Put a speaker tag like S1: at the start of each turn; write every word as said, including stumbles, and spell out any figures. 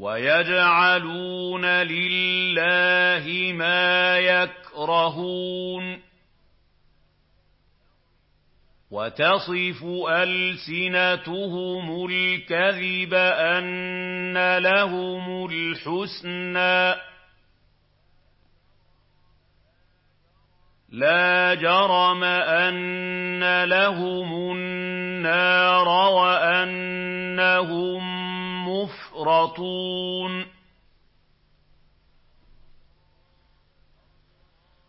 S1: وَيَجْعَلُونَ لِلَّهِ مَا يَكْرَهُونَ وَتَصِفُ أَلْسِنَتُهُمُ الْكَذِبَ أَنَّ لَهُمُ الْحُسْنَىٰ ۖ لَا جَرَمَ أَنَّ لَهُمُ النَّارَ وَأَنَّهُم مُّفْرَطُونَ